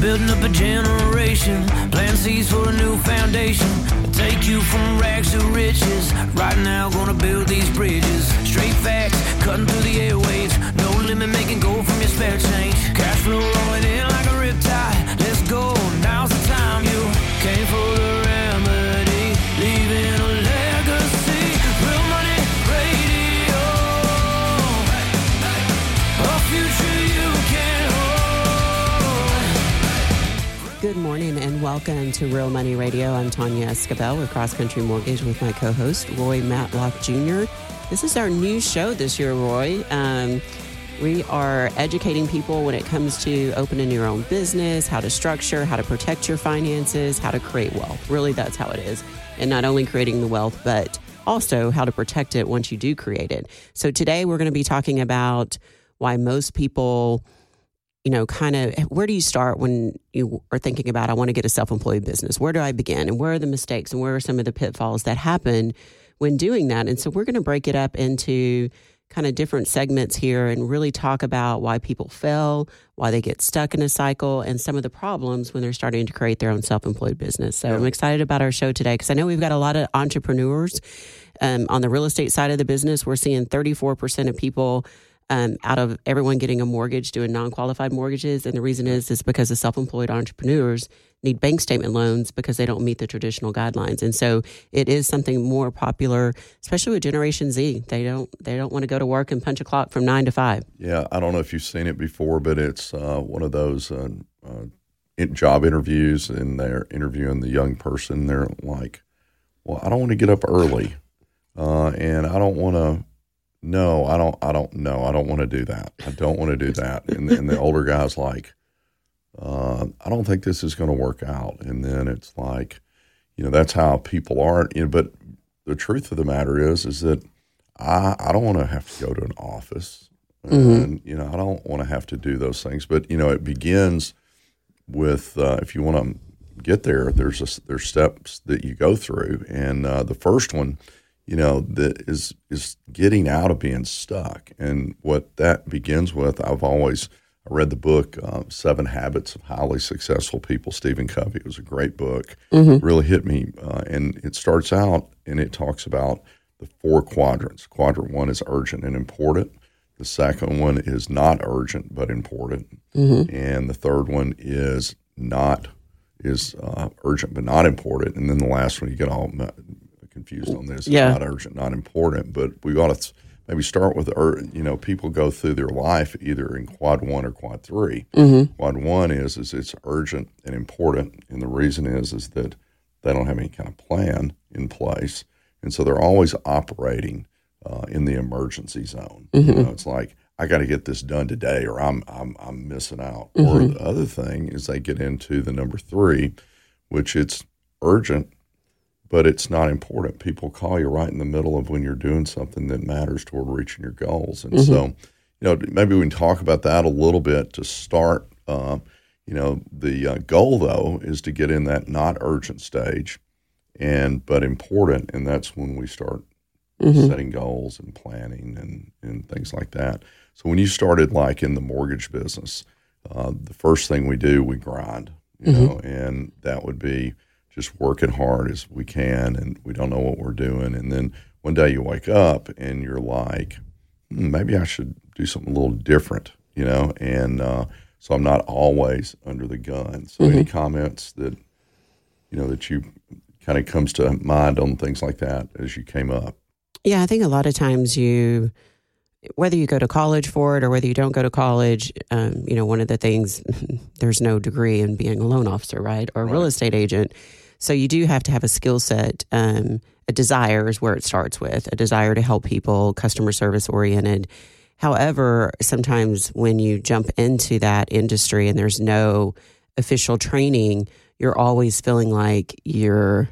building up a generation, plant seeds for a new foundation. Take you from rags to riches. Right now, gonna build these bridges. Straight facts, cutting through the airwaves. No limit, making gold from your spare change. Cash flow rolling in like a riptide. Let's go, now's the time. You came for the remedy, leaving a legacy. Real Money Radio, a future you can hold. Good morning and welcome to Real Money Radio. I'm Tanya Escabel with Cross Country Mortgage with my co-host, Roy Matlock Jr. This is our new show this year, Roy. We are educating people when it comes to opening your own business, how to structure, how to protect your finances, how to create wealth. Really, that's how it is. And not only creating the wealth, but also how to protect it once you do create it. So today we're going to be talking about why most people, where do you start when you are thinking about, I want to get a self-employed business? Where do I begin? And where are the mistakes? And where are some of the pitfalls that happen when doing that? And so we're going to break it up into kind of different segments here and really talk about why people fail, why they get stuck in a cycle, and some of the problems when they're starting to create their own self-employed business. So I'm excited about our show today because I know we've got a lot of entrepreneurs on the real estate side of the business. We're seeing 34% of people out of everyone getting a mortgage doing non-qualified mortgages. And the reason is because the self-employed entrepreneurs need bank statement loans because they don't meet the traditional guidelines. And so it is something more popular, especially with Generation Z. They don't want to go to work and punch a clock from 9 to 5. Yeah, I don't know if you've seen it before, but it's one of those job interviews, and they're interviewing the young person. They're like, well, I don't want to get up early, and I don't want to. No, I don't want to do that. I don't want to do that. And the older guy's like, I don't think this is going to work out. And then it's like, that's how people are. But the truth of the matter is that I don't want to have to go to an office. And, I don't want to have to do those things. But, it begins with, if you want to get there, there's steps that you go through. And the first one, that is getting out of being stuck. And what that begins with, I read the book, 7 Habits of Highly Successful People, Stephen Covey. It was a great book. Really hit me. And it starts out and it talks about the 4 quadrants. Quadrant 1 is urgent and important. The second one is not urgent but important. And the third one is urgent but not important. And then the last one, you get all confused on this. Yeah. Not urgent, not important. But we ought to maybe start with, people go through their life either in quad 1 or quad 3. Quad 1 is it's urgent and important. And the reason is that they don't have any kind of plan in place. And so they're always operating in the emergency zone. It's like, I got to get this done today or I'm missing out. Or the other thing is they get into the number 3, which it's urgent, but it's not important. People call you right in the middle of when you're doing something that matters toward reaching your goals. And so, maybe we can talk about that a little bit to start. The goal, though, is to get in that not urgent stage, but important. And that's when we start setting goals and planning and things like that. So when you started like in the mortgage business, the first thing we do, we grind, and that would be just working hard as we can, and we don't know what we're doing. And then one day you wake up and you're like, maybe I should do something a little different, and so I'm not always under the gun. So any comments that, that you kind of comes to mind on things like that as you came up? Yeah, I think a lot of times whether you go to college for it or whether you don't go to college, one of the things, there's no degree in being a loan officer, right? Or a real estate agent. So you do have to have a skill set. A desire is where it starts with, a desire to help people, customer service oriented. However, sometimes when you jump into that industry and there's no official training, you're always feeling like you're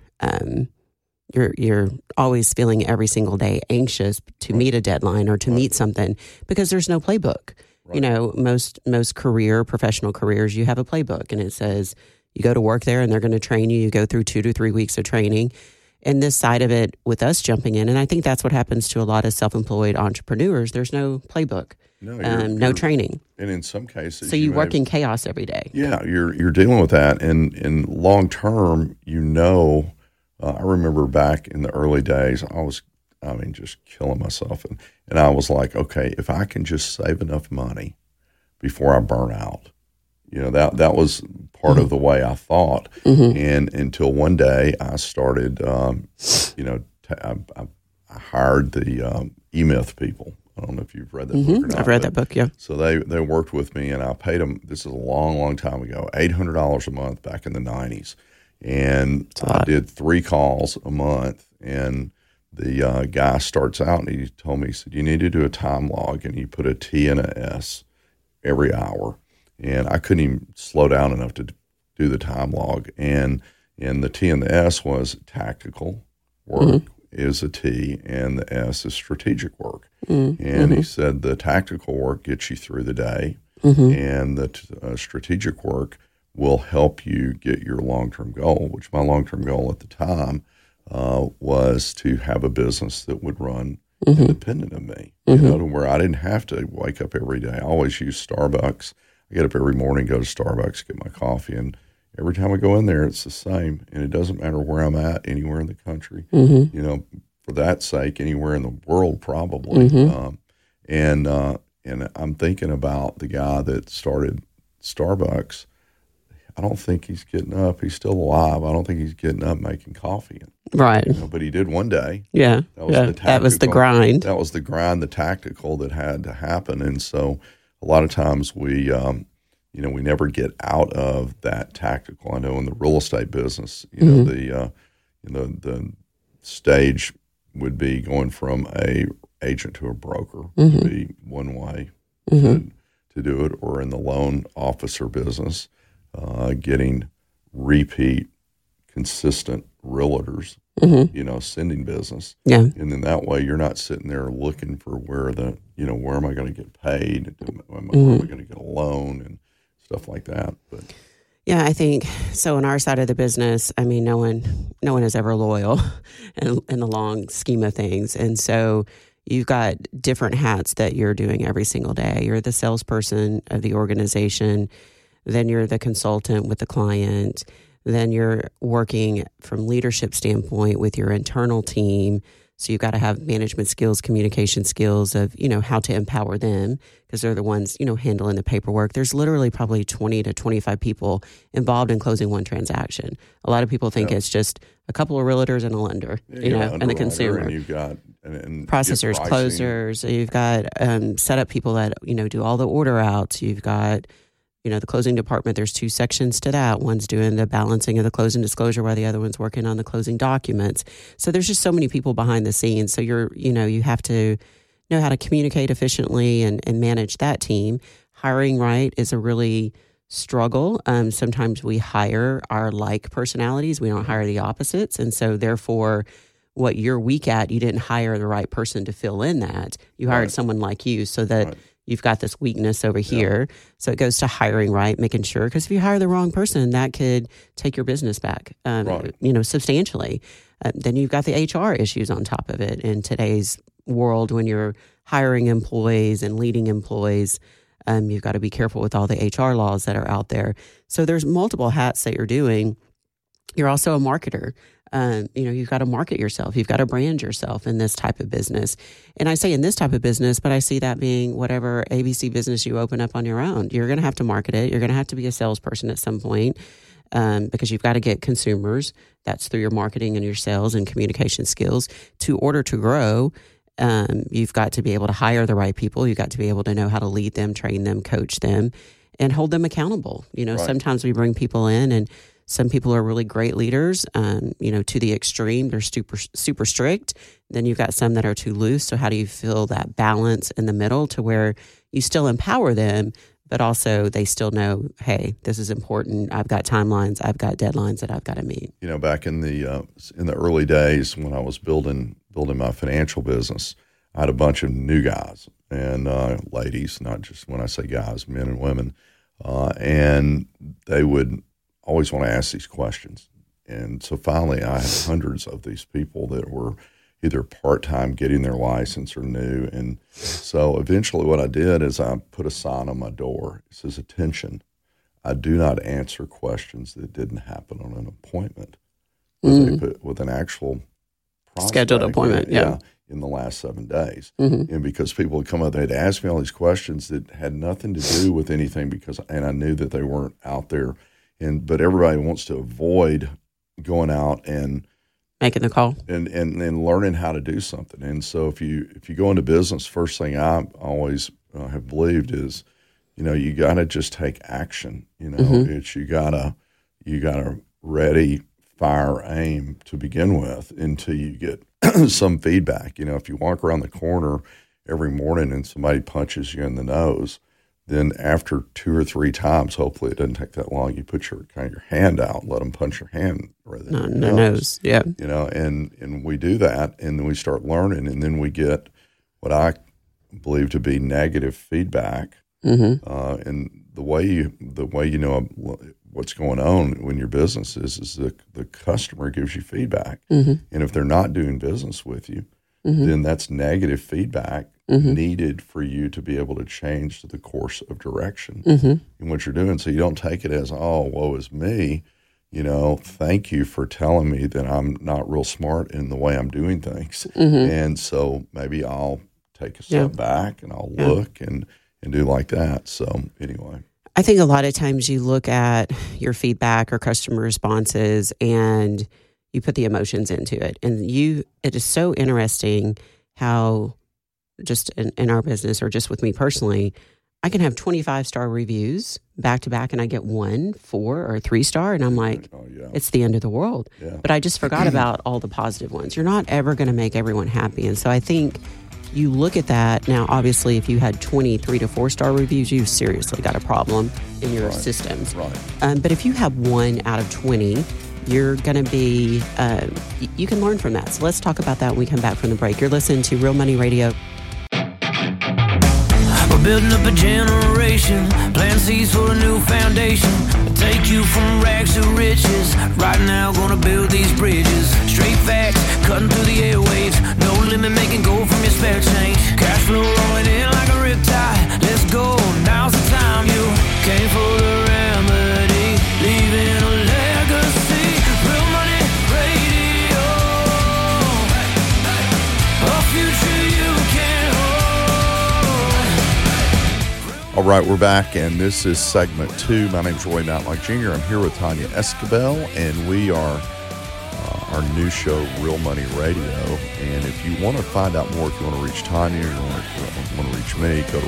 always feeling every single day anxious to meet a deadline or to meet something because there's no playbook. Right. Most professional careers, you have a playbook and it says you go to work there and they're going to train you. You go through 2 to 3 weeks of training. And this side of it with us jumping in, and I think that's what happens to a lot of self-employed entrepreneurs. There's no playbook. no training. And in some cases, so you work in chaos every day. Yeah, you're dealing with that, and in long term, I remember back in the early days, just killing myself, and I was like, okay, if I can just save enough money before I burn out, that was part of the way I thought, and until one day I started, I hired the E-Myth people. I don't know if you've read that book or not. I've read that book, yeah. So they worked with me, and I paid them, this is a long, long time ago, $800 a month back in the 90s. And I did 3 calls a month, and the guy starts out, and he told me, he said, you need to do a time log, and you put a T and a S every hour. And I couldn't even slow down enough to do the time log. And the T and the S was tactical work is a T, and the S is strategic work. And he said the tactical work gets you through the day, and the strategic work will help you get your long-term goal, which my long-term goal at the time was to have a business that would run independent of me, to where I didn't have to wake up every day. I always use Starbucks. I get up every morning, go to Starbucks, get my coffee, and every time I go in there, it's the same. And it doesn't matter where I'm at, anywhere in the country, for that sake, anywhere in the world probably. And I'm thinking about the guy that started Starbucks. I don't think he's getting up. He's still alive. I don't think he's getting up making coffee. Right. But he did one day. Yeah. That was the grind. That was the grind, the tactical that had to happen. And so a lot of times we never get out of that tactical. I know in the real estate business, the stage would be going from a agent to a broker would be one way to do it, or in the loan officer business, getting repeat, consistent realtors, sending business. Yeah. And then that way you're not sitting there looking for where am I going to get paid? Where am I going to get a loan and stuff like that? But yeah, I think so. On our side of the business, I mean, no one is ever loyal in the long scheme of things. And so you've got different hats that you're doing every single day. You're the salesperson of the organization. Then you're the consultant with the client. Then you're working from leadership standpoint with your internal team. So you've got to have management skills, communication skills of, how to empower them, because they're the ones, handling the paperwork. There's literally probably 20 to 25 people involved in closing one transaction. A lot of people think it's just a couple of realtors and a lender, and the consumer. And you've got processors, closers. You've got setup people that, do all the order outs. You've got the closing department, there's 2 sections to that. One's doing the balancing of the closing disclosure while the other one's working on the closing documents. So there's just so many people behind the scenes. So you have to know how to communicate efficiently and manage that team. Hiring right is a really struggle. Sometimes we hire our like personalities. We don't hire the opposites. And so therefore, what you're weak at, you didn't hire the right person to fill in that. You hired someone like you so that you've got this weakness over here. So it goes to hiring right, making sure, because if you hire the wrong person, that could take your business back, substantially. Then you've got the HR issues on top of it. In today's world, when you're hiring employees and leading employees, you've got to be careful with all the HR laws that are out there. So there's multiple hats that you're doing. You're also a marketer. You've got to market yourself. You've got to brand yourself in this type of business. And I say in this type of business, but I see that being whatever ABC business you open up on your own. You're going to have to market it. You're going to have to be a salesperson at some point, because you've got to get consumers. That's through your marketing and your sales and communication skills. To order to grow, you've got to be able to hire the right people. You've got to be able to know how to lead them, train them, coach them, and hold them accountable. Sometimes we bring people in, and some people are really great leaders, to the extreme. They're super, super strict. Then you've got some that are too loose. So how do you feel that balance in the middle to where you still empower them, but also they still know, hey, this is important. I've got timelines. I've got deadlines that I've got to meet. Back in the early days when I was building my financial business, I had a bunch of new guys and ladies, not just when I say guys, men and women, and they would always want to ask these questions. And so finally I had hundreds of these people that were, either part-time getting their license or new. And so eventually what I did is I put a sign on my door. It says, "Attention, I do not answer questions that didn't happen on an appointment." With an actual prospect, scheduled appointment, in the last 7 days. And because people would come up, they'd ask me all these questions that had nothing to do with anything, and I knew that they weren't out there. But everybody wants to avoid going out and making the call and learning how to do something. And so if you go into business, first thing I always have believed is, you got to just take action. It's you gotta ready, fire, aim to begin with until you get some feedback. If you walk around the corner every morning and somebody punches you in the nose, then after 2 or 3 times, hopefully it doesn't take that long, you put your hand out, let them punch your hand right in the nose. Yeah. And we do that, and then we start learning, and then we get what I believe to be negative feedback. And the way you know what's going on when your business is the customer gives you feedback. And if they're not doing business with you, then that's negative feedback needed for you to be able to change the course of direction in what you're doing. So you don't take it as, "Oh, woe is me. Thank you for telling me that I'm not real smart in the way I'm doing things." And so maybe I'll take a step back and I'll look and do like that. So anyway. I think a lot of times you look at your feedback or customer responses and you put the emotions into it. And it is so interesting how just in our business, or just with me personally, I can have 25-star reviews back to back and I get 1, 4, or 3-star. And I'm like, it's the end of the world. Yeah. But I just forgot about all the positive ones. You're not ever going to make everyone happy. And so I think you look at that. Now, obviously, if you had 20 3 to 4-star reviews, you've seriously got a problem in your systems. Right. But if you have 1 out of 20, you're going to be, you can learn from that. So let's talk about that when we come back from the break. You're listening to Real Money Radio. We're building up a generation, plant seeds for a new foundation. Take you from rags to riches. Right now, gonna build these bridges. Straight facts, cutting through the airwaves. No limit, making gold from your spare change. Cash flow rolling in like a riptide. Let's go, now's the time. You came for the remedy, leaving a legacy. Real Money Radio, a future you can hold. All right, we're back, and this is segment 2. My name's Roy Matlock Jr. I'm here with Tanya Escabel, and we are our new show, Real Money Radio. And if you want to find out more, if you want to reach Tanya, or you want to reach me, go to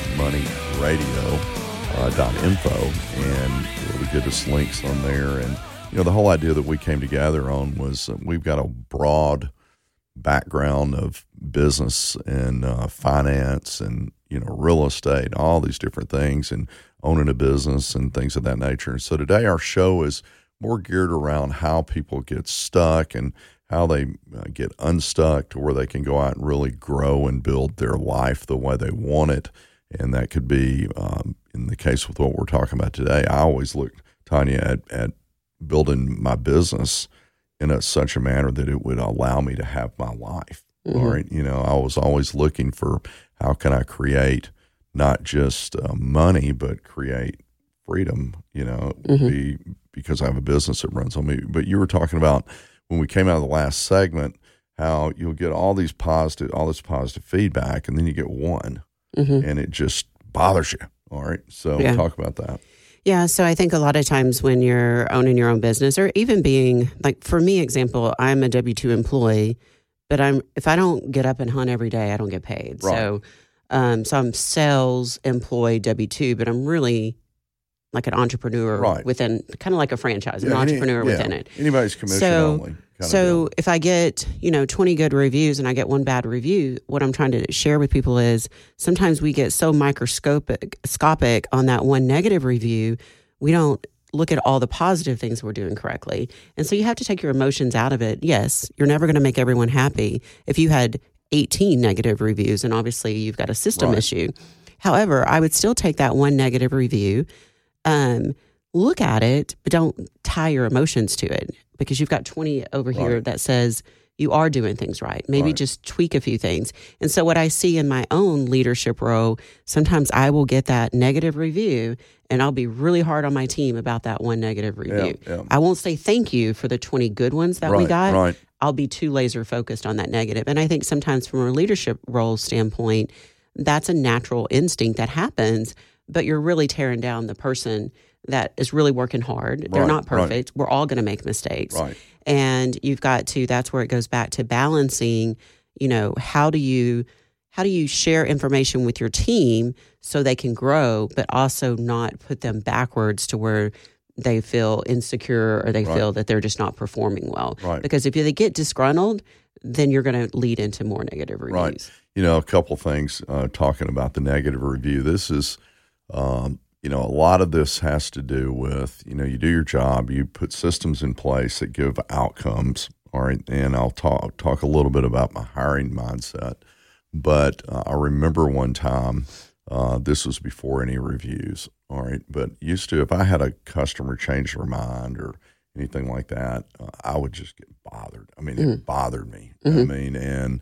realmoneyradio.info, and it'll give us links on there. And the whole idea that we came together on was we've got a broad background of business and finance and real estate, all these different things, and owning a business and things of that nature. And so today our show is more geared around how people get stuck and how they get unstuck to where they can go out and really grow and build their life the way they want it. And that could be, in the case with what we're talking about today, I always look, Tanya, at building my business in such a manner that it would allow me to have my life. All right. I was always looking for how can I create not just money, but create freedom, be because I have a business that runs on me. But you were talking about when we came out of the last segment, how you'll get all this positive feedback, and then you get one, and it just bothers you. All right. So talk about that. Yeah, so I think a lot of times when you're owning your own business, or even being, like for me, example, I'm a W-2 employee, but if I don't get up and hunt every day, I don't get paid. Right. So I'm sales employed W-2, but I'm really like an entrepreneur within, kind of like a franchise, an entrepreneur within it. Anybody's commission only. So if I get, 20 good reviews and I get one bad review, what I'm trying to share with people is sometimes we get so microscopic on that one negative review, we don't look at all the positive things we're doing correctly. And so you have to take your emotions out of it. Yes, you're never going to make everyone happy. If you had 18 negative reviews, and obviously you've got a system issue. However, I would still take that one negative review, look at it, but don't tie your emotions to it, because you've got 20 over here that says, you are doing things right. Maybe just tweak a few things. And so what I see in my own leadership role, sometimes I will get that negative review and I'll be really hard on my team about that one negative review. Yeah. I won't say thank you for the 20 good ones that we got. Right. I'll be too laser focused on that negative. And I think sometimes from a leadership role standpoint, that's a natural instinct that happens, but you're really tearing down the person that is really working hard. They're not perfect. We're all going to make mistakes. Right. And you've got to, that's where it goes back to balancing, how do you share information with your team so they can grow, but also not put them backwards to where they feel insecure or they feel that they're just not performing well. Right. Because if they get disgruntled, then you're going to lead into more negative reviews. Right. A couple things talking about the negative review. This is, a lot of this has to do with, you do your job, you put systems in place that give outcomes. All right. And I'll talk a little bit about my hiring mindset. But I remember one time, this was before any reviews, all right, but used to, if I had a customer change their mind or anything like that, I would just get bothered. I mean, it bothered me. And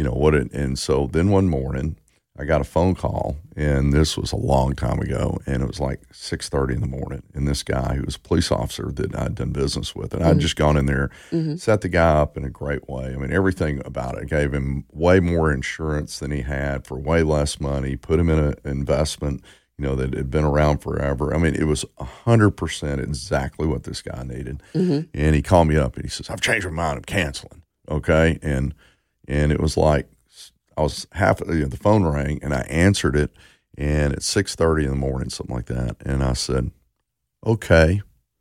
so then one morning I got a phone call, and this was a long time ago, and it was like 6:30 in the morning, and this guy who was a police officer that I'd done business with, and I'd just gone in there, set the guy up in a great way. I mean, everything about it. I gave him way more insurance than he had for way less money, put him in an investment, that had been around forever. I mean, it was 100% exactly what this guy needed. And he called me up, and he says, "I've changed my mind. I'm canceling." Okay. And it was like, I was the phone rang, and I answered it, and at 6:30 in the morning, something like that. And I said, "Okay."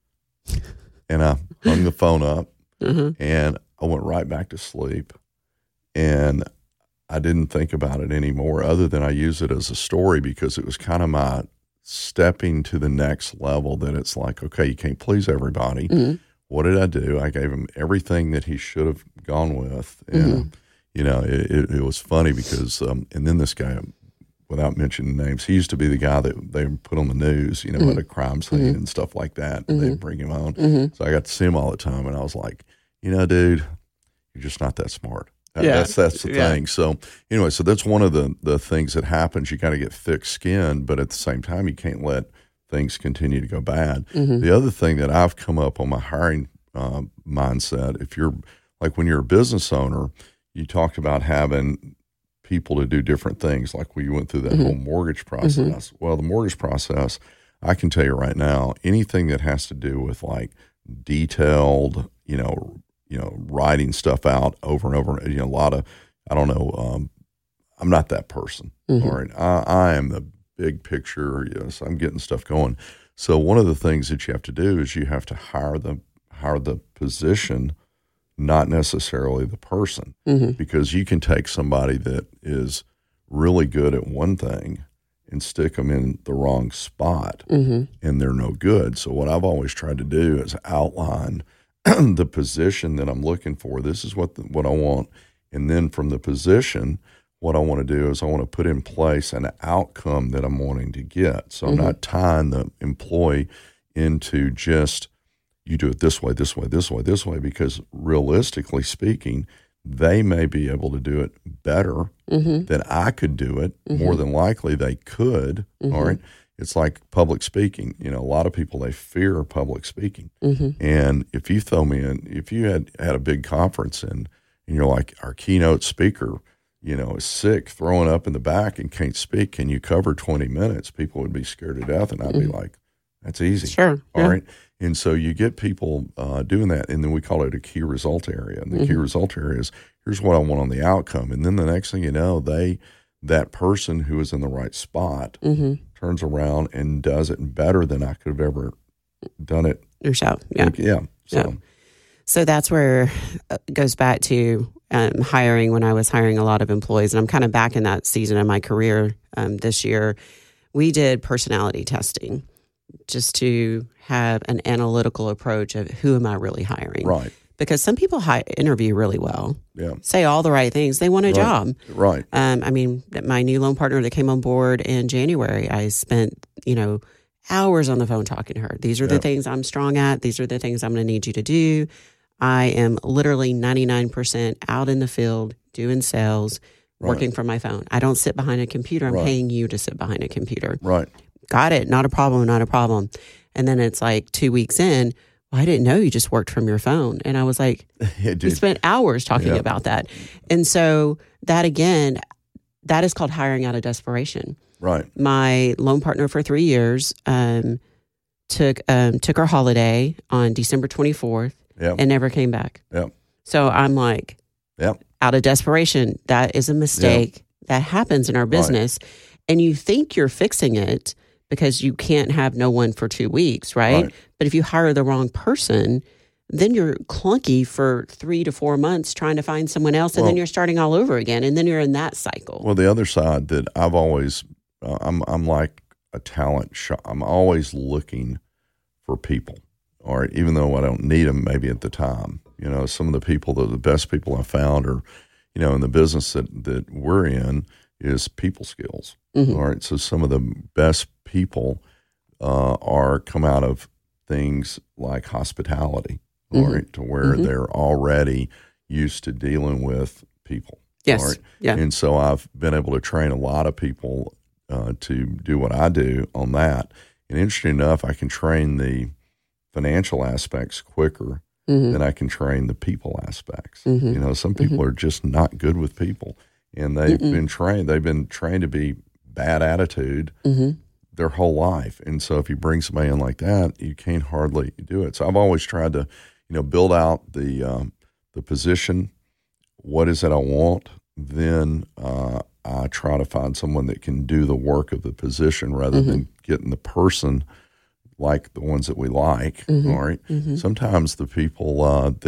And I hung the phone up, and I went right back to sleep. And I didn't think about it anymore, other than I use it as a story, because it was kind of my stepping to the next level, that it's like, okay, you can't please everybody. What did I do? I gave him everything that he should have gone with. And, it was funny because, and then this guy, without mentioning names, he used to be the guy that they put on the news, at a crime scene and stuff like that, and they'd bring him on. So I got to see him all the time, and I was like, dude, you're just not that smart. That's the thing. So anyway, so that's one of the things that happens. You got to get thick skin, but at the same time, you can't let things continue to go bad. The other thing that I've come up on my hiring mindset, if you're like, when you're a business owner, you talked about having people to do different things. Like we went through that whole mortgage process. Well, the mortgage process, I can tell you right now, anything that has to do with like detailed, writing stuff out over and over, a lot of, I don't know, I'm not that person. All right. I am the big picture. Yes, I'm getting stuff going. So one of the things that you have to do is you have to hire the position, not necessarily the person, because you can take somebody that is really good at one thing and stick them in the wrong spot, and they're no good. So what I've always tried to do is outline the position that I'm looking for. This is what I want. And then from the position, what I want to do is I want to put in place an outcome that I'm wanting to get. So I'm not tying the employee into just, you do it this way, this way, this way, this way, because realistically speaking, they may be able to do it better than I could do it. More than likely they could. All right. It's like public speaking. A lot of people, they fear public speaking. And if you throw me in, if you had a big conference and you're like, our keynote speaker, is sick, throwing up in the back and can't speak, can you cover 20 minutes? People would be scared to death. And I'd be like, that's easy. Sure. All right. And so you get people doing that, and then we call it a key result area. And the key result area is, here's what I want on the outcome. And then the next thing you know, that person who is in the right spot turns around and does it better than I could have ever done it yourself. Yeah. So that's where it goes back to hiring. When I was hiring a lot of employees, and I'm kind of back in that season of my career this year, we did personality testing just to have an analytical approach of who am I really hiring. Right. Because some people interview really well, say all the right things. They want a job. Right. My new loan partner that came on board in January, I spent, hours on the phone talking to her. These are the things I'm strong at. These are the things I'm going to need you to do. I am literally 99% out in the field doing sales, working from my phone. I don't sit behind a computer. I'm paying you to sit behind a computer. Right. Got it. Not a problem. Not a problem. And then it's like 2 weeks in, well, I didn't know you just worked from your phone. And I was like, we spent hours talking about that. And so that again, that is called hiring out of desperation. Right. My loan partner for 3 years took her holiday on December 24th and never came back. Yep. So I'm like, out of desperation, that is a mistake that happens in our business. Right. And you think you're fixing it because you can't have no one for 2 weeks, right? But if you hire the wrong person, then you're clunky for 3 to 4 months trying to find someone else, and then you're starting all over again, and then you're in that cycle. Well, the other side that I've always, I'm like a talent shop. I'm always looking for people, or even though I don't need them maybe at the time. You know, some of the people, the best people I found are, you know, in the business that we're in is people skills. Mm-hmm. All right, so some of the best people are come out of things like hospitality, all right, to where they're already used to dealing with people. Yes. All right? Yeah. And so I've been able to train a lot of people to do what I do on that. And interesting enough, I can train the financial aspects quicker than I can train the people aspects. You know, some people are just not good with people, and they've been trained. They've been trained to be bad attitude their whole life. And so if you bring somebody in like that, you can't hardly do it. So I've always tried to, you know, build out the position. What is it I want? Then I try to find someone that can do the work of the position rather than getting the person like the ones that we like. All right. Sometimes the people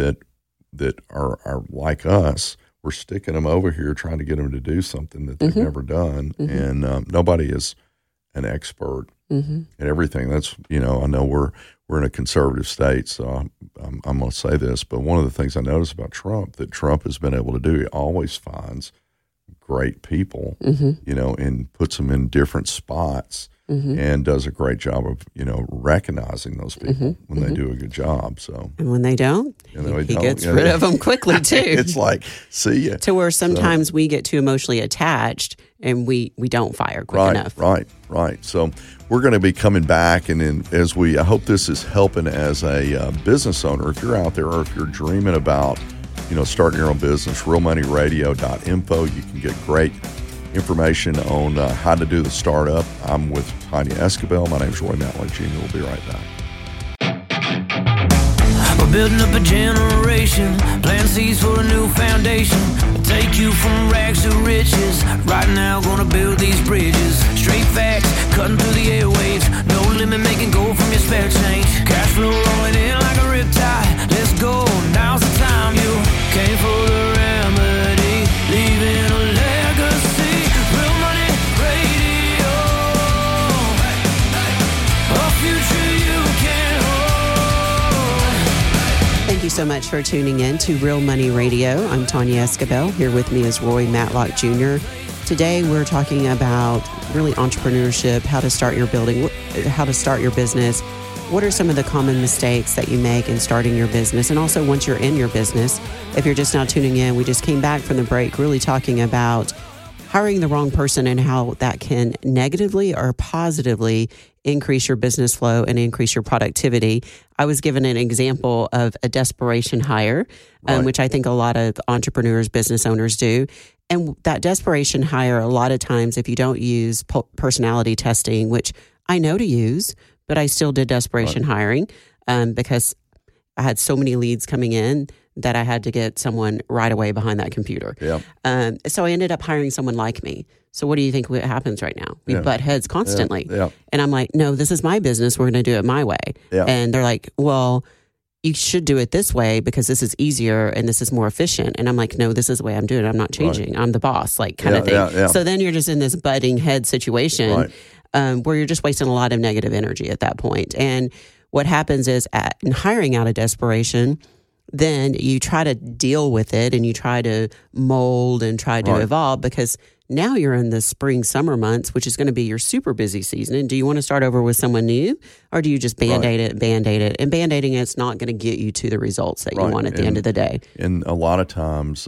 that are like us, we're sticking them over here trying to get them to do something that they've never done. And nobody is an expert at everything. That's, you know, I know we're in a conservative state, so I'm going to say this, but one of the things I notice about Trump that Trump has been able to do, he always finds great people, you know, and puts them in different spots and does a great job of, you know, recognizing those people when they do a good job. So, and when they don't, he gets rid of them quickly too. It's like, see ya. To where sometimes we get too emotionally attached and we don't fire quick enough. Right. So we're going to be coming back, and then I hope this is helping as a business owner. If you're out there or if you're dreaming about, you know, starting your own business, realmoneyradio.info. You can get great information on how to do the startup. I'm with Tanya Escabel. My name is Roy Matlock Jr. We'll be right back. We're building up a generation, plant seeds for a new foundation. Take you from rags to riches. Right now, gonna build these bridges. Straight facts, cutting through the airwaves. No limit, making gold from your spare change. Cash flow rolling in like a riptide. Let's go, now's the time. You came for the remedy, leaving a legacy. Real Money Radio, a future you can hold. Thank you so much for tuning in to Real Money Radio. I'm Tanya Escabel. Here with me is Roy Matlock Jr. Today we're talking about really entrepreneurship, how to start your business. What are some of the common mistakes that you make in starting your business? And also once you're in your business, if you're just now tuning in, we just came back from the break really talking about hiring the wrong person and how that can negatively or positively increase your business flow and increase your productivity. I was given an example of a desperation hire, which I think a lot of entrepreneurs, business owners do. And that desperation hire, a lot of times, if you don't use personality testing, which I know to use, but I still did desperation hiring because I had so many leads coming in that I had to get someone right away behind that computer. So I ended up hiring someone like me. So what do you think happens right now? We butt heads constantly. And I'm like, no, this is my business. We're going to do it my way. And they're like, well, you should do it this way because this is easier and this is more efficient. And I'm like, no, this is the way I'm doing it. I'm not changing. I'm the boss, like kind of thing. So then you're just in this butting head situation where you're just wasting a lot of negative energy at that point. And what happens is in hiring out of desperation, then you try to deal with it and you try to mold and try to evolve, because now you're in the spring, summer months, which is going to be your super busy season. And do you want to start over with someone new, or do you just Band-Aid it? And Band-Aiding it's not going to get you to the results that you want at the end of the day. And a lot of times,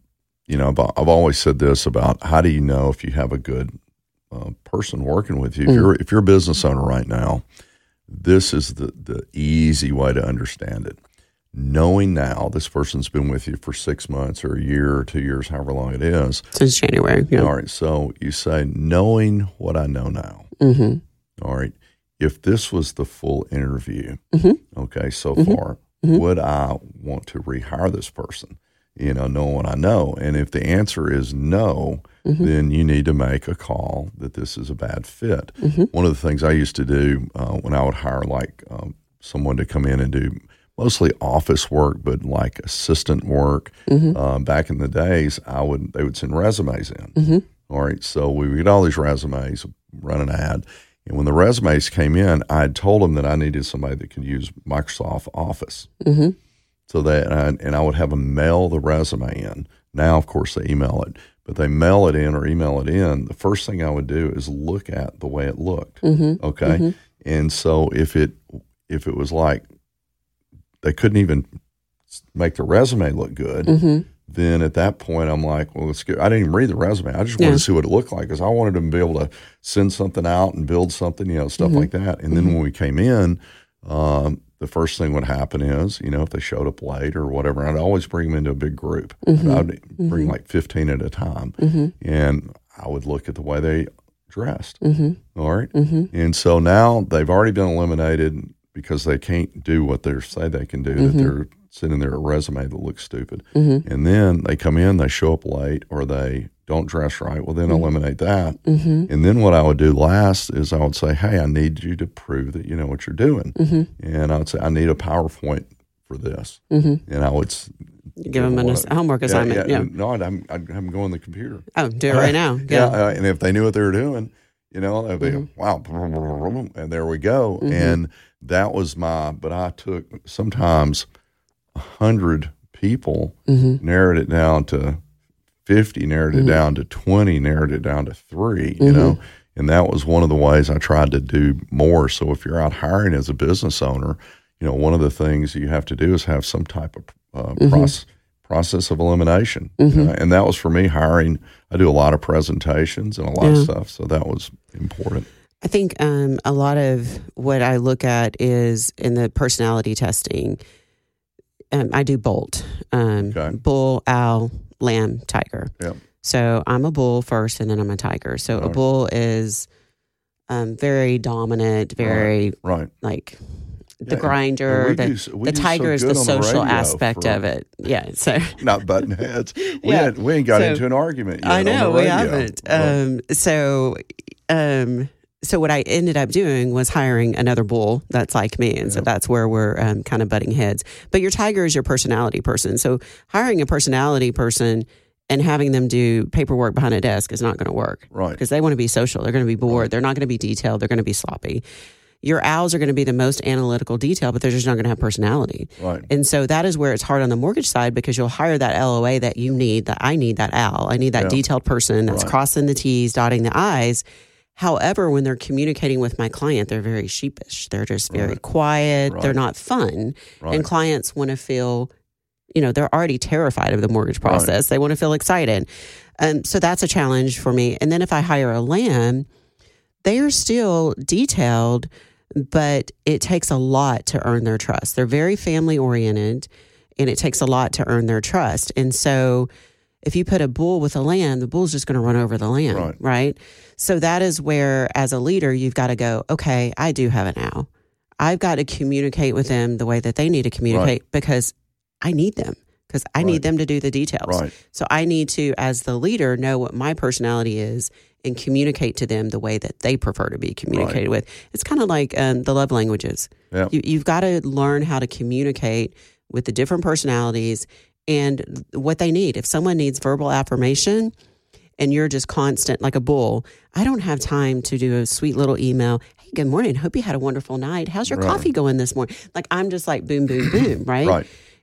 I've always said this about how do you know if you have a good person working with you? If you're a business owner right now, this is the easy way to understand it. Knowing now this person's been with you for 6 months or a year or 2 years, however long it is. Since January. Yeah. All right. So you say, knowing what I know now. All right. If this was the full interview, okay, so far, would I want to rehire this person? Knowing what I know. And if the answer is no, then you need to make a call that this is a bad fit. One of the things I used to do when I would hire someone to come in and do mostly office work, but like assistant work. Back in the days, they would send resumes in. All right, so we would get all these resumes, run an ad, and when the resumes came in, I had told them that I needed somebody that could use Microsoft Office. So I would have them mail the resume in. Now, of course, they email it, but they mail it in or email it in. The first thing I would do is look at the way it looked. Okay, and so if it was like they couldn't even make the resume look good, then at that point I'm like, well, let's go. I didn't even read the resume. I just wanted to see what it looked like, because I wanted them to be able to send something out and build something, stuff like that. And then when we came in, the first thing would happen is, if they showed up late or whatever, I'd always bring them into a big group. I'd bring like 15 at a time, and I would look at the way they dressed. All right. And so now they've already been eliminated because they can't do what they say they can do, that they're sitting there a resume that looks stupid. And then they come in, they show up late, or they don't dress right. Well, then eliminate that. And then what I would do last is I would say, hey, I need you to prove that you know what you're doing. And I would say, I need a PowerPoint for this. And I would give them a homework assignment. No, I'd have them go on the computer. Oh, do it right now. And if they knew what they were doing, they'd be, wow, and there we go. And that was but I took sometimes 100 people, narrowed it down to 50, narrowed it down to 20, narrowed it down to 3, and that was one of the ways I tried to do more. So if you're out hiring as a business owner, one of the things you have to do is have some type of process of elimination. And that was for me hiring. I do a lot of presentations and a lot of stuff, so that was important. I think a lot of what I look at is in the personality testing. I do BOLT, bull, owl, lamb, tiger. Yep. So I'm a bull first, and then I'm a tiger. So a bull is very dominant, very like the grinder. The tiger is the social aspect of it. Yeah. So not button heads. We ain't got into an argument yet. I know we haven't. So what I ended up doing was hiring another bull that's like me. And so that's where we're kind of butting heads. But your tiger is your personality person. So hiring a personality person and having them do paperwork behind a desk is not going to work. Right. Because they want to be social. They're going to be bored. Right. They're not going to be detailed. They're going to be sloppy. Your owls are going to be the most analytical detail, but they're just not going to have personality. Right. And so that is where it's hard on the mortgage side, because you'll hire that LOA that you need, that I need that owl. I need that detailed person that's crossing the T's, dotting the I's. However, when they're communicating with my client, they're very sheepish. They're just very quiet. They're not fun. And clients want to feel, they're already terrified of the mortgage process. They want to feel excited. So that's a challenge for me. And then if I hire a lamb, they are still detailed, but it takes a lot to earn their trust. They're very family oriented, and it takes a lot to earn their trust. And so if you put a bull with a lamb, the bull's just going to run over the lamb, right? So that is where, as a leader, you've got to go, okay, I do have an owl. I've got to communicate with them the way that they need to communicate because I need them, because I need them to do the details. So I need to, as the leader, know what my personality is and communicate to them the way that they prefer to be communicated with. It's kind of like the love languages. Yep. You've got to learn how to communicate with the different personalities and what they need. If someone needs verbal affirmation and you're just constant like a bull, I don't have time to do a sweet little email. Hey, good morning. Hope you had a wonderful night. How's your coffee going this morning? Like, I'm just like boom, boom, boom, right?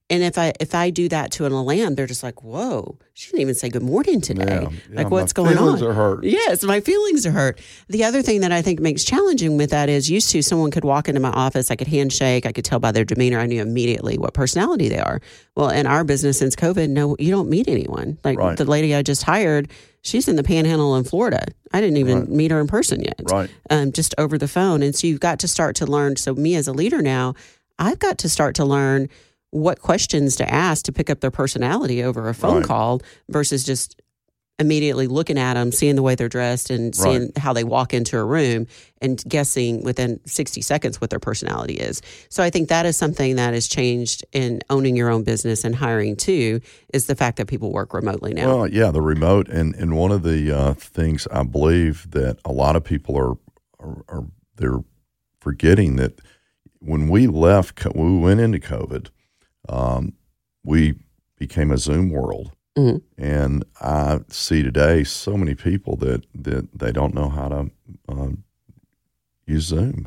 And if I do that to an alarm, they're just like, whoa, she didn't even say good morning today. Like, what's going on? My feelings are hurt. Yes, my feelings are hurt. The other thing that I think makes challenging with that is used to someone could walk into my office, I could handshake, I could tell by their demeanor, I knew immediately what personality they are. Well, in our business since COVID, no, you don't meet anyone. Like the lady I just hired, she's in the Panhandle in Florida. I didn't even meet her in person yet. Right. Just over the phone. And so you've got to start to learn. So me as a leader now, I've got to start to learn what questions to ask to pick up their personality over a phone call versus just immediately looking at them, seeing the way they're dressed and seeing how they walk into a room and guessing within 60 seconds what their personality is. So I think that is something that has changed in owning your own business and hiring too, is the fact that people work remotely now. Well, yeah, the remote. And one of the things I believe that a lot of people are they're forgetting that when we went into COVID, we became a Zoom world. Mm-hmm. And I see today so many people that they don't know how to use Zoom.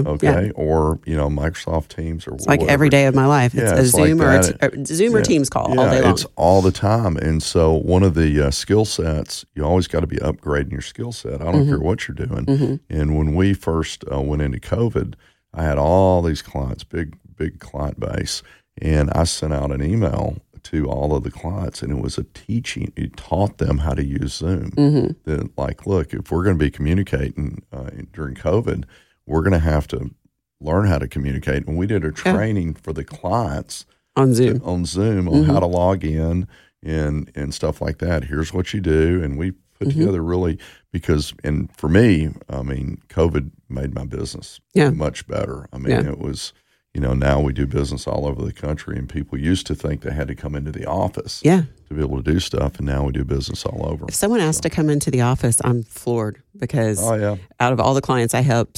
Or Microsoft Teams or it's like every day of my life. It's a Zoom like Zoom or Teams call all day long. It's all the time. And so one of the skill sets, you always got to be upgrading your skill set. I don't care what you're doing. Mm-hmm. And when we first went into COVID, I had all these clients, big client base, and I sent out an email to all of the clients, and it was a teaching. It taught them how to use Zoom. Mm-hmm. That, like, look, if we're going to be communicating during COVID, we're going to have to learn how to communicate. And we did a training for the clients on Zoom on how to log in and stuff like that. Here's what you do, and we put together really and for me, I mean, COVID made my business much better. I mean, it was. Now we do business all over the country, and people used to think they had to come into the office to be able to do stuff, and now we do business all over. If someone asks to come into the office, I'm floored because out of all the clients I help,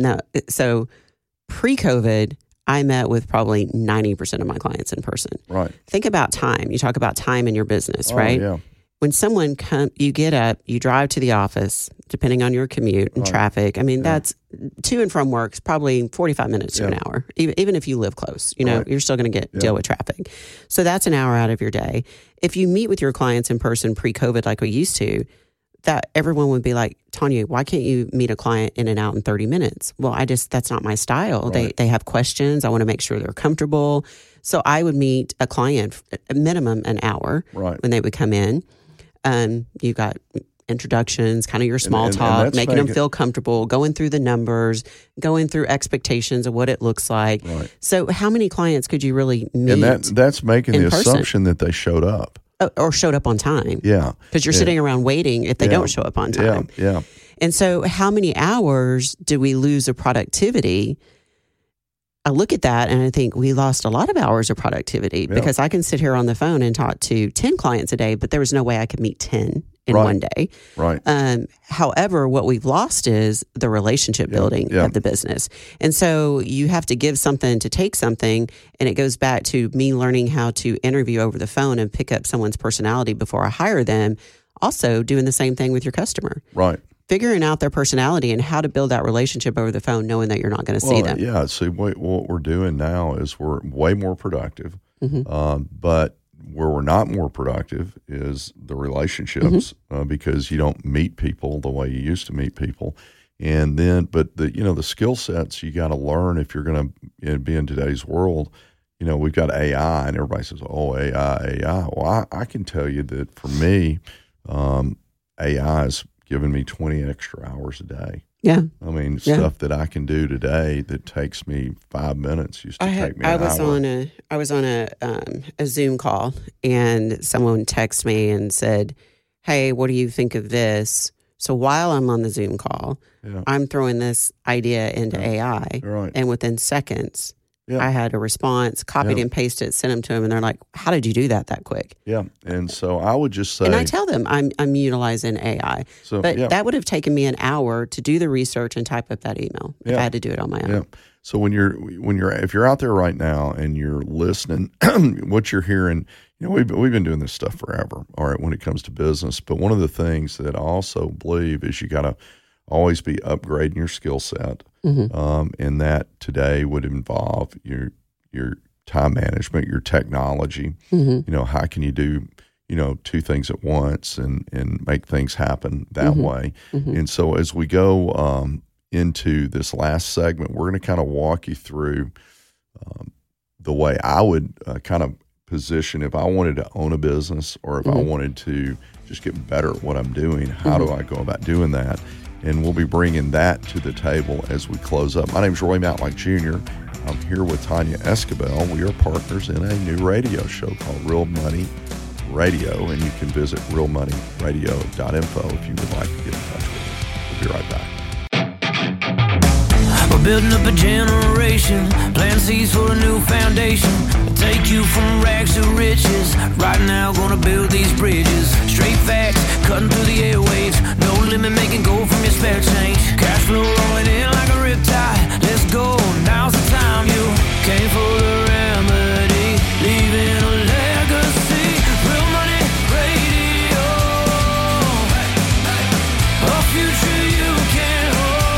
so pre-COVID, I met with probably 90% of my clients in person. Right. Think about time. You talk about time in your business, right? Yeah. When someone you get up, you drive to the office, depending on your commute and traffic. I mean, that's to and from work, probably 45 minutes to an hour. Even if you live close, you're still going to deal with traffic. So that's an hour out of your day. If you meet with your clients in person pre-COVID like we used to, that everyone would be like, Tanya, why can't you meet a client in and out in 30 minutes? Well, that's not my style. Right. They have questions. I want to make sure they're comfortable. So I would meet a client a minimum an hour when they would come in. You got introductions, kind of your small talk, making them feel comfortable, going through the numbers, going through expectations of what it looks like. Right. So how many clients could you really meet? And that's making the assumption that they showed up. Or showed up on time. Yeah. Because you're sitting around waiting if they don't show up on time. Yeah. And so how many hours do we lose of productivity? I look at that and I think we lost a lot of hours of productivity because I can sit here on the phone and talk to 10 clients a day, but there was no way I could meet 10 in one day. Right. However, what we've lost is the relationship building of the business. And so you have to give something to take something. And it goes back to me learning how to interview over the phone and pick up someone's personality before I hire them. Also doing the same thing with your customer. Right. Figuring out their personality and how to build that relationship over the phone, knowing that you're not going to see them. Yeah. See, what we're doing now is we're way more productive. But where we're not more productive is the relationships because you don't meet people the way you used to meet people. And then, but the skill sets you got to learn if you're going to be in today's world. We've got AI, and everybody says, "Oh, AI." Well, I can tell you that for me, AI is giving me 20 extra hours a day. Yeah. I mean, stuff that I can do today that takes me 5 minutes used to take me an hour. I was on a Zoom call, and someone texted me and said, "Hey, what do you think of this?" So while I'm on the Zoom call, I'm throwing this idea into AI, and within seconds, I had a response, copied and pasted, sent them to them, and they're like, "How did you do that quick?" Yeah, and so I would just say, and I tell them I'm utilizing AI, but that would have taken me an hour to do the research and type up that email if I had to do it on my own. Yeah. So if you're out there right now and you're listening, what you're hearing, we've been doing this stuff forever. All right, when it comes to business, but one of the things that I also believe is you got to always be upgrading your skill set. And that today would involve your time management, your technology. You know, how can you do, you know, two things at once and make things happen that way? And so as we go into this last segment, we're going to kind of walk you through the way I would kind of position if I wanted to own a business or if I wanted to just get better at what I'm doing. How do I go about doing that? And we'll be bringing that to the table as we close up. My name is Roy Matlock Jr. I'm here with Tanya Escabel. We are partners in a new radio show called Real Money Radio, and you can visit realmoneyradio.info if you would like to get in touch with us. We'll be right back. We're building up a generation, plant seeds for a new foundation. Take you from rags to riches. Right now, gonna build these bridges. Straight facts, cutting through the airwaves. No limit, making gold from your spare change. Cash flow rolling in like a riptide. Let's go, now's the time. You came for the remedy, leaving a legacy. Real Money Radio, a future you can't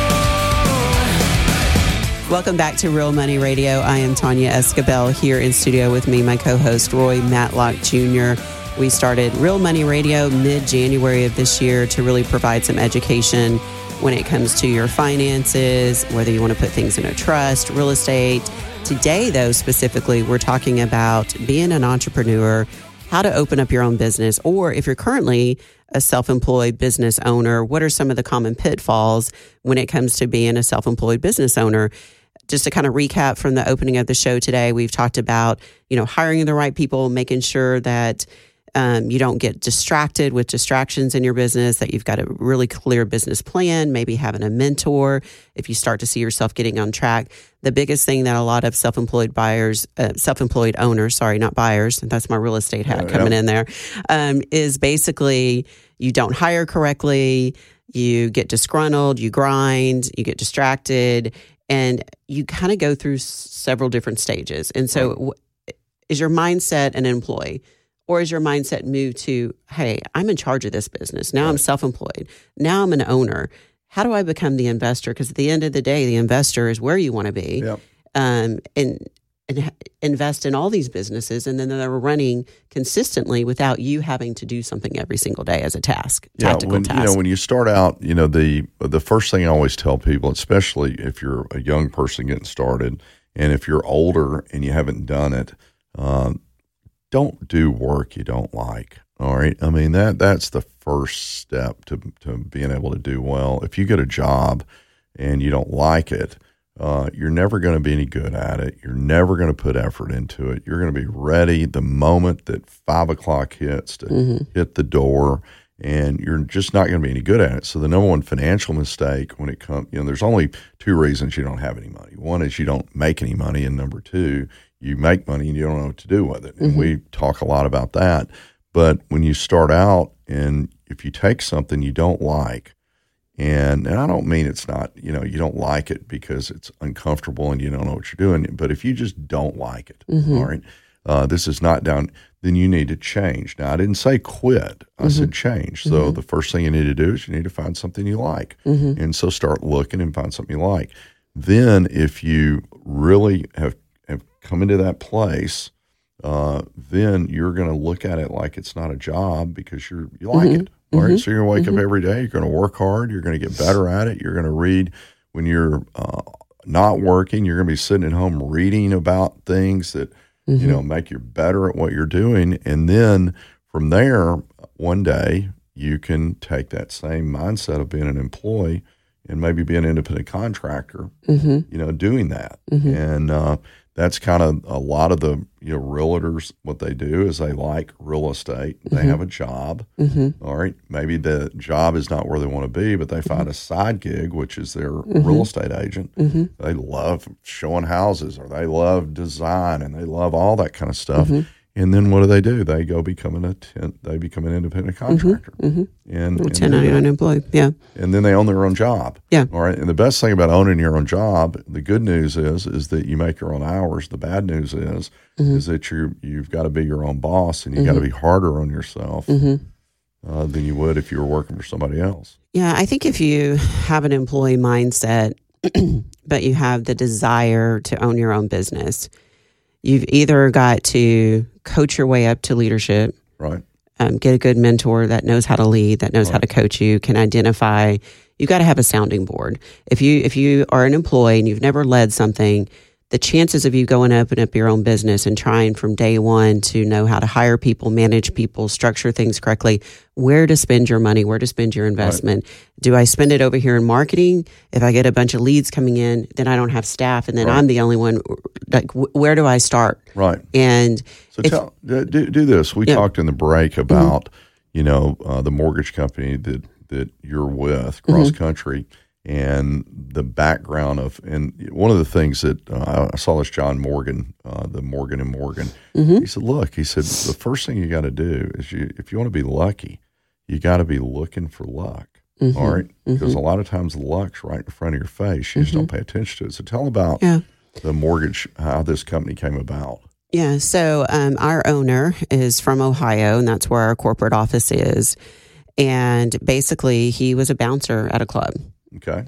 hold. Welcome back to Real Money Radio. I am Tanya Escabel here in studio with me, my co-host Roy Matlock Jr. We started Real Money Radio mid-January of this year to really provide some education when it comes to your finances, whether you want to put things in a trust, real estate. Today, though, specifically, we're talking about being an entrepreneur, how to open up your own business, or if you're currently a self-employed business owner, what are some of the common pitfalls when it comes to being a self-employed business owner? Just to kind of recap from the opening of the show today, we've talked about, you know, hiring the right people, making sure that you don't get distracted with distractions in your business, that you've got a really clear business plan, maybe having a mentor if you start to see yourself getting on track. The biggest thing that a lot of self-employed owners, sorry, not buyers, that's my real estate hat coming in there, is basically you don't hire correctly, you get disgruntled, you grind, you get distracted, and you kind of go through several different stages. And so is your mindset an employee? Or is your mindset moved to, hey, I'm in charge of this business. Now I'm self-employed. Now I'm an owner. How do I become the investor? Because at the end of the day, the investor is where you want to be. And invest in all these businesses, and then they're running consistently without you having to do something every single day as a task, tactical task. You know, when you start out, you know, the first thing I always tell people, especially if you're a young person getting started, and if you're older and you haven't done it, don't do work you don't like. All right. I mean, that's the first step to being able to do well. If you get a job and you don't like it, you're never going to be any good at it. You're never going to put effort into it. You're going to be ready the moment that 5 o'clock hits to hit the door, and you're just not going to be any good at it. So the number one financial mistake when it comes, you know, there's only two reasons you don't have any money. One is you don't make any money, and number two, you make money and you don't know what to do with it. And we talk a lot about that. But when you start out, and if you take something you don't like, and I don't mean it's not, you know, you don't like it because it's uncomfortable and you don't know what you're doing, but if you just don't like it, all right, this is not down, then you need to change. Now, I didn't say quit. I said change. So the first thing you need to do is you need to find something you like. And so start looking and find something you like. Then if you really have come into that place, then you're going to look at it like it's not a job because you like it. All right. So you're going to wake up every day. You're going to work hard. You're going to get better at it. You're going to read when you're not working. You're going to be sitting at home reading about things that, you know, make you better at what you're doing. And then from there, one day you can take that same mindset of being an employee and maybe be an independent contractor, you know, doing that. And that's kind of a lot of the, you know, realtors, what they do is they like real estate. They have a job. All right. Maybe the job is not where they want to be, but they find a side gig, which is their real estate agent. They love showing houses, or they love design, and they love all that kind of stuff. And then what do? They go become an independent contractor. And 1099 employee, yeah. And then they own their own job. Yeah. All right. And the best thing about owning your own job, the good news is that you make your own hours. The bad news is that you've got to be your own boss, and you've got to be harder on yourself than you would if you were working for somebody else. Yeah, I think if you have an employee mindset, but you have the desire to own your own business, You've either got to coach your way up to leadership, Right. get a good mentor that knows how to lead, that knows how to coach you, can identify. You got to have a sounding board. If you are an employee and you've never led something, the chances of you going to open up your own business and trying from day one to know how to hire people, manage people, structure things correctly, where to spend your money, where to spend your investment. Right. Do I spend it over here in marketing? If I get a bunch of leads coming in, then I don't have staff, and then I'm the only one. Like, where do I start? Right. And so do this. We talked in the break about the mortgage company that you're with, Cross Country. And the background and one of the things that I saw this John Morgan, the Morgan & Morgan, he said, the first thing you got to do is if you want to be lucky, you got to be looking for luck, all right? Because a lot of times the luck's right in front of your face. You just don't pay attention to it. So tell about the mortgage, how this company came about. Yeah, so our owner is from Ohio, and that's where our corporate office is. And basically, he was a bouncer at a club. Okay.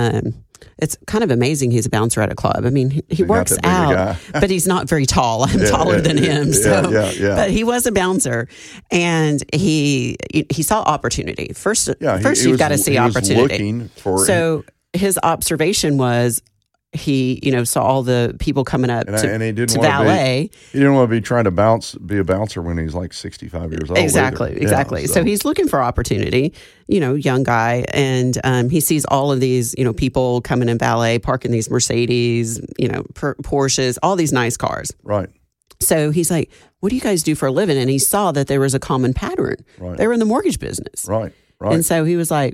It's kind of amazing he's a bouncer at a club. I mean, he works out, but he's not very tall. I'm taller than him. But he was a bouncer, and he saw opportunity. First you've got to see opportunity. So his observation was, he saw all the people coming up to valet. He didn't want to be trying to be a bouncer when he's like 65 years old. Exactly. So he's looking for opportunity, young guy. And he sees all of these, people coming in valet, parking these Mercedes, Porsches, all these nice cars. Right. So he's like, what do you guys do for a living? And he saw that there was a common pattern. Right. They were in the mortgage business. Right. And so he was like,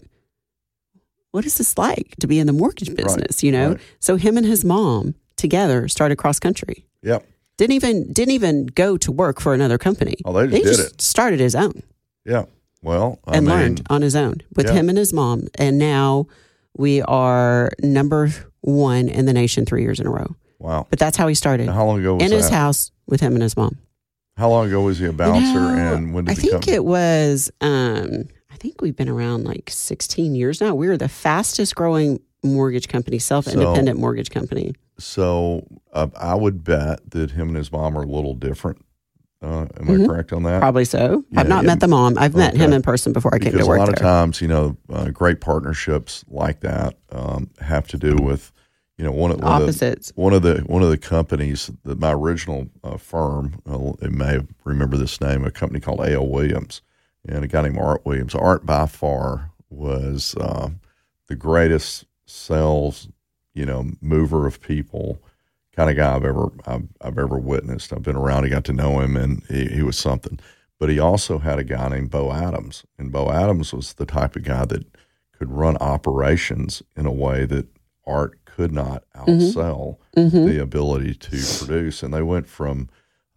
what is this like to be in the mortgage business, Right. So him and his mom together started Cross Country. Yep. Didn't even go to work for another company. Oh, they just started his own. Yeah. Well, learned on his own with him and his mom. And now we are number 1 in the nation 3 years in a row. Wow. But that's how he started. And how long ago was that? In his house with him and his mom. How long ago was he a bouncer? And when did he come? It was... I think we've been around like 16 years now. We're the fastest growing mortgage company, self-independent mortgage company. So I would bet that him and his mom are a little different. Am I correct on that? Probably so. Yeah, I've not met the mom. I've met him in person before I came to work there. Because a lot of times, great partnerships like that have to do with, opposites. One of the companies that my original firm, you may remember this name, a company called A.L. Williams. And a guy named Art Williams. Art, by far, was the greatest sales, mover of people kind of guy I've ever witnessed. I've been around. I got to know him, and he was something. But he also had a guy named Bo Adams, and Bo Adams was the type of guy that could run operations in a way that Art could not outsell the ability to produce. And they went from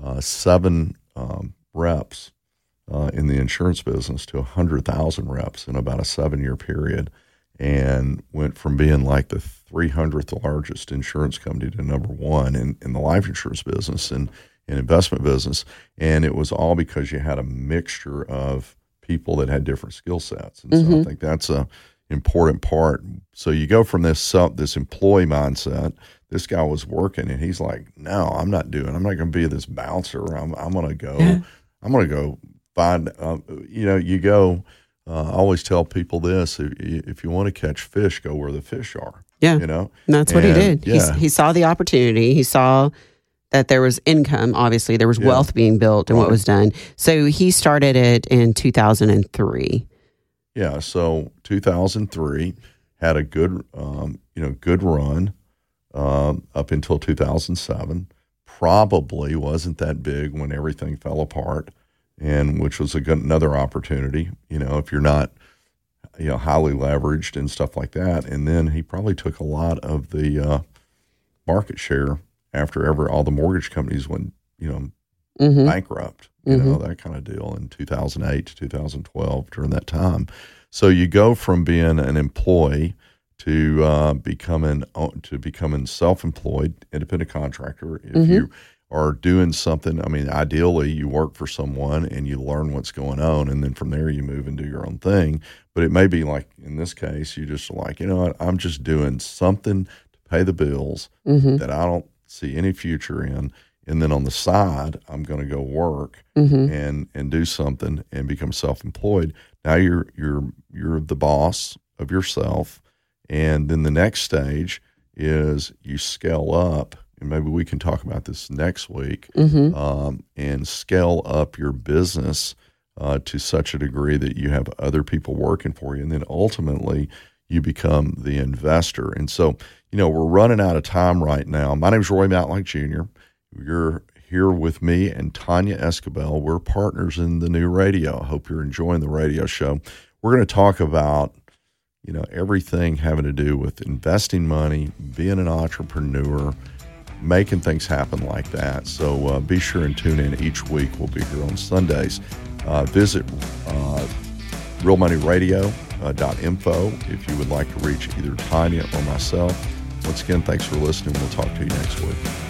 7 reps. In the insurance business to 100,000 reps in about a 7-year period, and went from being like the 300th largest insurance company to number 1 in the life insurance business and investment business. And it was all because you had a mixture of people that had different skill sets. And so I think that's a important part. So you go from this employee mindset. This guy was working, and he's like, no, I'm not going to be this bouncer. I'm going to go find, you go, I always tell people this, if you want to catch fish, go where the fish are. Yeah. And that's what he did. Yeah. He saw the opportunity. He saw that there was income. Obviously, there was wealth being built and what was done. So he started it in 2003. Yeah. So 2003 had a good, good run up until 2007. Probably wasn't that big when everything fell apart. And which was another opportunity, if you're not, highly leveraged and stuff like that. And then he probably took a lot of the market share after all the mortgage companies went, bankrupt, that kind of deal in 2008 to 2012 during that time. So you go from being an employee to becoming self-employed, independent contractor. If you are doing something, ideally you work for someone and you learn what's going on, and then from there you move and do your own thing. But it may be like, in this case, you just like, I'm just doing something to pay the bills that I don't see any future in and then on the side, I'm going to go work and do something and become self-employed. Now you're the boss of yourself, and then the next stage is you scale up, and maybe we can talk about this next week, and scale up your business to such a degree that you have other people working for you, and then ultimately you become the investor. And so, we're running out of time right now. My name is Roy Matlock Jr. You're here with me and Tanya Escobel. We're partners in the new radio. I hope you're enjoying the radio show. We're going to talk about, everything having to do with investing money, being an entrepreneur, making things happen like that. So be sure and tune in each week. We'll be here on Sundays. Visit realmoneyradio.info if you would like to reach either Tanya or myself. Once again, thanks for listening. We'll talk to you next week.